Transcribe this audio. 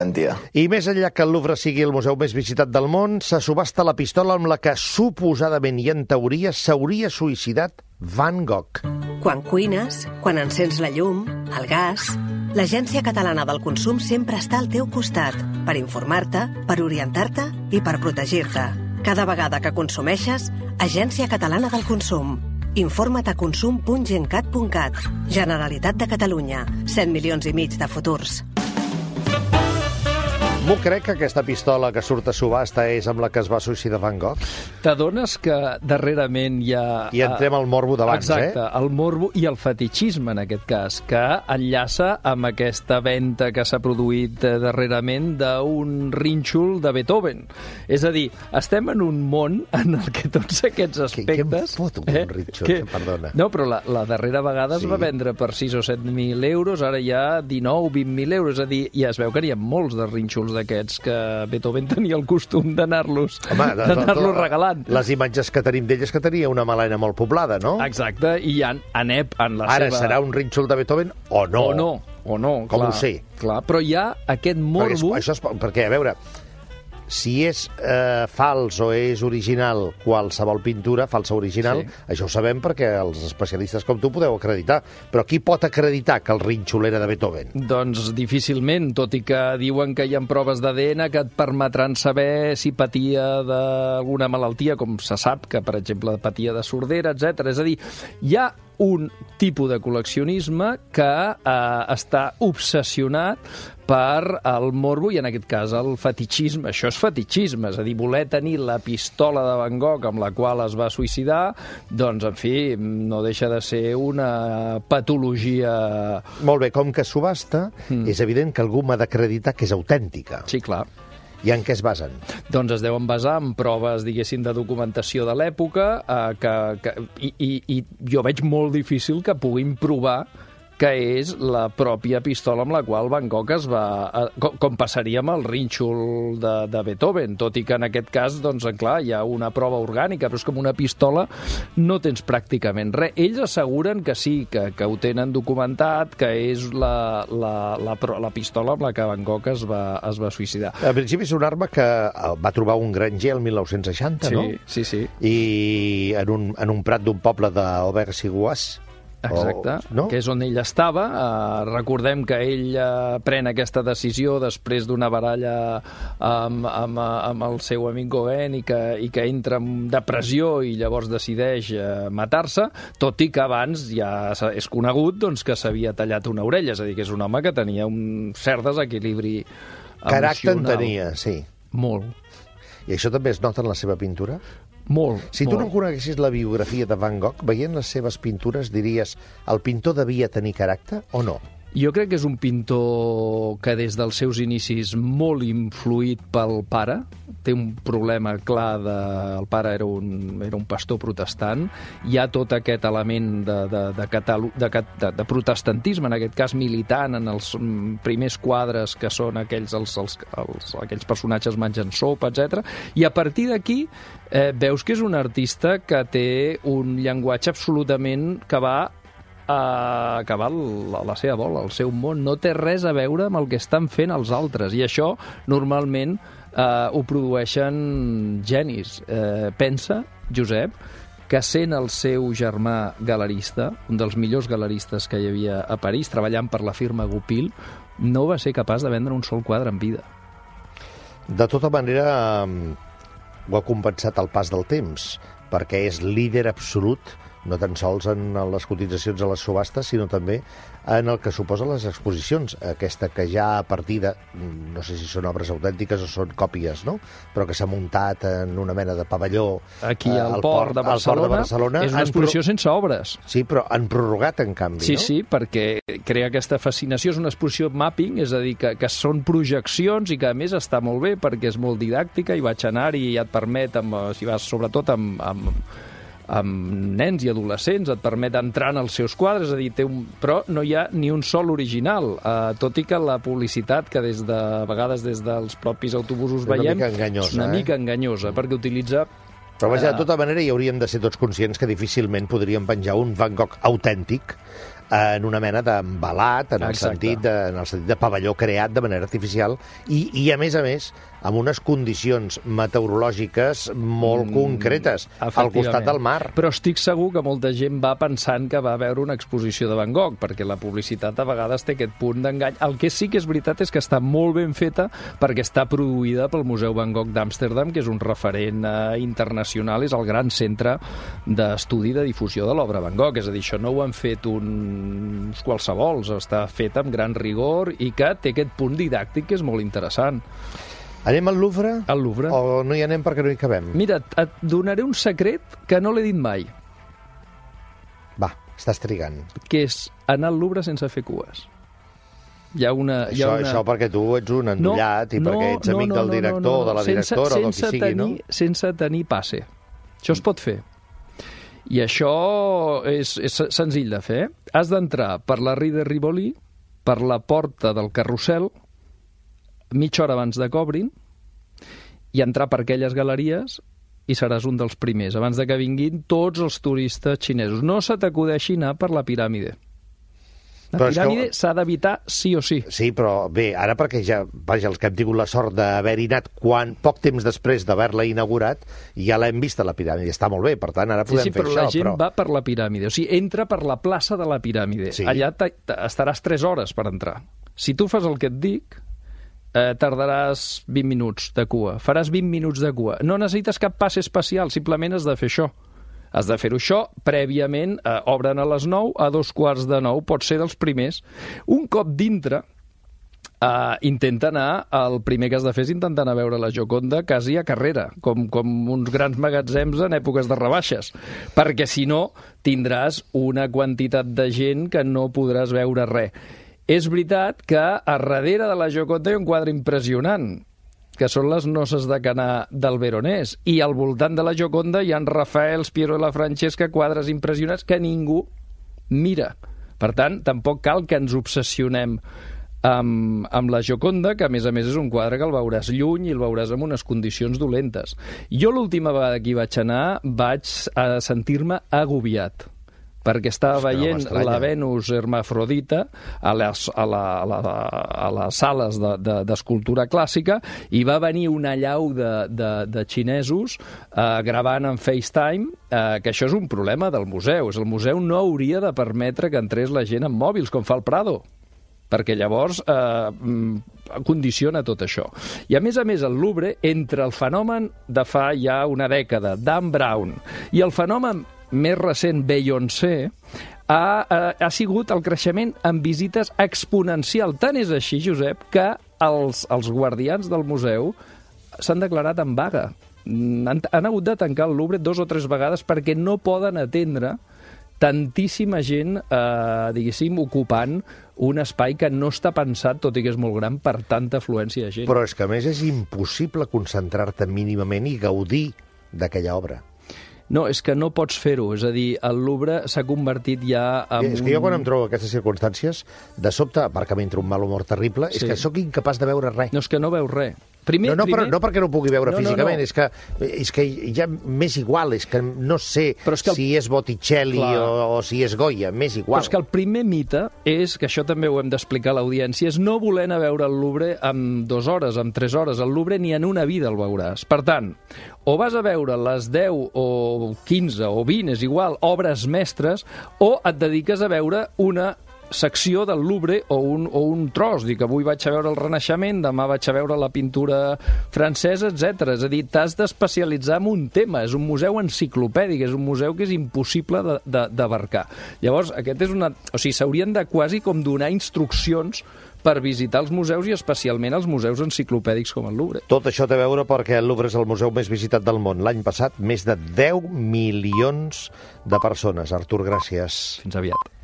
I més enllà que el Louvre sigui el museu més visitat del món, se subhasta la pistola amb la que suposadament i en teoria s'hauria suïcidat Van Gogh. Quan cuines, quan encens la llum, el gas... L'Agència Catalana del Consum sempre està al teu costat per informar-te, per orientar-te i per protegir-te. Cada vegada que consumeixes, Agència Catalana del Consum. Informa't a consum.gencat.cat. Generalitat de Catalunya. 7,5 milions de futurs. M'ho crec que aquesta pistola que surt a subhasta és amb la que es va suïcidar Van Gogh? T'adones que darrerament hi ha... I entrem al morbo d'abans, Exacte, el morbo i el fetichisme, en aquest cas, que enllaça amb aquesta venda que s'ha produït darrerament d'un rínxol de Beethoven. És a dir, estem en un món en el que tots aquests aspectes... Què em foto un rínxol, perdona? No, però la darrera vegada es va vendre per 6 o 7.000 euros, ara hi ha 19-20.000 euros, és a dir, ja es veu que n'hi ha molts de rínxols d'aquests que Beethoven tenia el costum d'anar-los regalant. Les imatges que tenim d'ell és que tenia una melena molt poblada, no? Exacte, i Anep en la Ara seva... serà un rínxol de Beethoven o no? O no, com clar, ho sé? Clar, però hi ha aquest morbo... Perquè, a veure, si és fals o és original qualsevol pintura, falsa original, això ho sabem perquè els especialistes com tu podeu acreditar. Però qui pot acreditar que el rínxol era de Beethoven? Doncs difícilment, tot i que diuen que hi ha proves d'ADN que et permetran saber si patia d'alguna malaltia, com se sap que, per exemple, patia de sordera, etc. És a dir, hi ha un tipus de col·leccionisme que està obsessionat per el morbo i, en aquest cas, el fetichisme. Això és fetichisme, és a dir, voler tenir la pistola de Van Gogh amb la qual es va suïcidar, doncs, en fi, no deixa de ser una patologia... Molt bé, com que subhasta, és evident que algú m'ha d'acreditar que és autèntica. Sí, clar. I en què es basen? Doncs es deuen basar en proves, diguéssim, de documentació de l'època, i jo veig molt difícil que puguin provar que és la pròpia pistola amb la qual Van Gogh es va... Com passaria amb el rínxol de Beethoven, tot i que en aquest cas, doncs, clar, hi ha una prova orgànica, però és com una pistola no tens pràcticament res. Ells asseguren que sí, que ho tenen documentat, que és la pistola amb la que Van Gogh es va suïcidar. En principi és una arma que va trobar un granger el 1960, no? Sí. I en un prat d'un poble d'Auvers-sur-Oise. Exacte, no? Que és on ell estava. Recordem que ell pren aquesta decisió després d'una baralla amb el seu amic Gauguin i que entra en depressió i llavors decideix matar-se, tot i que abans ja és conegut doncs, que s'havia tallat una orella, és a dir, que és un home que tenia un cert desequilibri emocional. Caràcter en tenia, sí. Molt. I això també es nota en la seva pintura? Molt. Si tu no coneguessis la biografia de Van Gogh, veient les seves pintures diries el pintor devia tenir caràcter o no? Jo crec que és un pintor que des dels seus inicis molt influït pel pare. Té un problema clar el pare era un pastor protestant. Hi ha tot aquest element de protestantisme, en aquest cas militant, en els primers quadres que són aquells personatges menjant sopa, etc. I a partir d'aquí veus que és un artista que té un llenguatge absolutament que va acabar la seva bola, el seu món. No té res a veure amb el que estan fent els altres, i això normalment ho produeixen genis. Pensa, Josep, que sent el seu germà galerista, un dels millors galeristes que hi havia a París, treballant per la firma Goupil, no va ser capaç de vendre un sol quadre en vida. De tota manera, ho ha compensat el pas del temps, perquè és líder absolut no tan sols en les cotitzacions a les subhastes, sinó també en el que suposen les exposicions. Aquesta que ja a partir de, no sé si són obres autèntiques o són còpies, no? Però que s'ha muntat en una mena de pavelló aquí al port de Barcelona. És una exposició sense obres. Sí, però han prorrogat, en canvi, no? Sí, perquè crea aquesta fascinació. És una exposició mapping, és a dir, que són projeccions i que, a més, està molt bé perquè és molt didàctica i vaig anar-hi i et permet, si vas sobretot amb nens i adolescents, et permet entrar en els seus quadres, és a dir, però no hi ha ni un sol original, tot i que la publicitat que a vegades des dels propis autobusos veiem és una mica enganyosa, perquè utilitza... Però vaja, de tota manera hi hauríem de ser tots conscients que difícilment podríem penjar un Van Gogh autèntic en una mena d'embalat, en el sentit de pavelló creat de manera artificial i a més, amb unes condicions meteorològiques molt concretes, al costat del mar. Però estic segur que molta gent va pensant que va veure una exposició de Van Gogh, perquè la publicitat a vegades té aquest punt d'engany. El que sí que és veritat és que està molt ben feta perquè està produïda pel Museu Van Gogh d'Amsterdam, que és un referent internacional, és el gran centre d'estudi de difusió de l'obra Van Gogh. És a dir, això no ho han fet uns qualsevols, està fet amb gran rigor i que té aquest punt didàctic que és molt interessant. Anem al Louvre? Al Louvre. O no hi anem perquè no hi cabem? Mira, et donaré un secret que no l'he dit mai. Va, estàs trigant. Que és anar al Louvre sense fer cues. Això perquè tu ets un endollat i perquè ets amic del director o de la directora o del qui sigui, no? Sense tenir passe. Això es pot fer. I això és senzill de fer. Has d'entrar per la Rue de Rivoli, per la porta del Carrusel, mitja hora abans de que obrin, i entrar per aquelles galeries i seràs un dels primers, abans de que vinguin tots els turistes xinesos. No se t'acudeixi anar per la piràmide. La piràmide s'ha d'evitar sí o sí. Sí, però bé, ara perquè ja, vaja, els que hem tingut la sort d'haver-hi anat poc temps després d'haver-la inaugurat, ja l'hem vist a la piràmide, està molt bé, per tant, ara podem fer això. Però la gent va per la piràmide, o sigui, entra per la plaça de la piràmide. Sí. Allà estaràs 3 hores per entrar. Si tu fas el que et dic, tardaràs 20 minuts de cua. Faràs 20 minuts de cua. No necessites cap passe especial, simplement has de fer això. Has de fer-ho això prèviament, obren a les 9, a 8:45, pots ser dels primers. Un cop dintre, intenta anar, el primer que has de fer és intentar anar a veure la Gioconda quasi a carrera, com uns grans magatzems en èpoques de rebaixes, perquè si no tindràs una quantitat de gent que no podràs veure res. És veritat que a darrere de la Gioconda hi ha un quadre impressionant, que són les noces de Canà del Veronès, i al voltant de la Gioconda hi ha Rafael, Piero i la Francesca, quadres impressionants que ningú mira. Per tant, tampoc cal que ens obsessionem amb la Gioconda, que a més és un quadre que el veuràs lluny i el veuràs en unes condicions dolentes. Jo l'última vegada que hi vaig anar vaig sentir-me agobiat, perquè estava veient la Venus hermafrodita a les sales d'escultura clàssica i va venir una allau de xinesos gravant en FaceTime, que això és un problema del museu. El museu no hauria de permetre que entrés la gent amb mòbils, com fa el Prado, perquè llavors condiciona tot això. I a més, el Louvre, entre el fenomen de fa ja una dècada, Dan Brown, i el fenomen més recent, Beyoncé, ha sigut el creixement en visites exponencial. Tant és així, Josep, que els guardians del museu s'han declarat en vaga. Han hagut de tancar el Louvre 2 o 3 vegades perquè no poden atendre tantíssima gent, diguéssim, ocupant un espai que no està pensat, tot i que és molt gran, per tanta afluència de gent. Però és que, a més, és impossible concentrar-te mínimament i gaudir d'aquella obra. No, és que no pots fer-ho. És a dir, el Louvre s'ha convertit ja en És que jo quan em trobo aquestes circumstàncies, de sobte, perquè m'entra un mal humor terrible, és que sóc incapaç de veure res. No, és que no veus res. No perquè no pugui veure físicament, és que ja m'és igual, és que no sé si és Botticelli o si és Goya, m'és igual. Però és que el primer mite és, que això també ho hem d'explicar a l'audiència, és no voler anar a veure el Louvre en 2 hores, en 3 hores. El Louvre ni en una vida el veuràs. Per tant, o vas a veure les 10 o 15 o 20, és igual, obres mestres, o et dediques a veure una secció del Louvre o un tros. Dic, avui vaig a veure el Renaixement, demà vaig a veure la pintura francesa, etc. És a dir, t'has d'especialitzar en un tema. És un museu enciclopèdic, és un museu que és impossible d'abarcar. Llavors, aquest és o sigui, s'haurien de quasi com donar instruccions per visitar els museus i especialment els museus enciclopèdics com el Louvre. Tot això té a veure perquè el Louvre és el museu més visitat del món. L'any passat, més de 10 milions de persones. Artur, gràcies. Fins aviat.